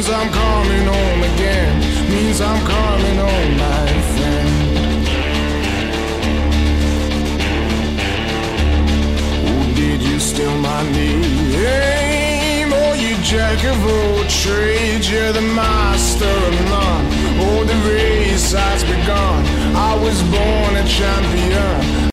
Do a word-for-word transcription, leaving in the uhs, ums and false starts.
means I'm coming home again, means I'm coming home, my friend. Oh, did you steal my name? Oh, you jack of all trades, you're the master of none. Oh, the race has begun, I was born a champion.